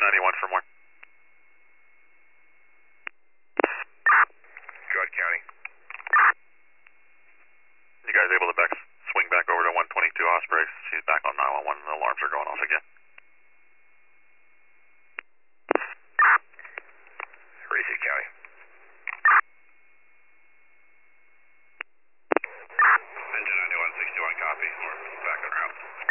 91 for more. Judd County. You guys able to swing back over to 122 Osprey? She's back on 911 and the alarms are going off again. Racy County. Engine 9161 copy. We're back en route.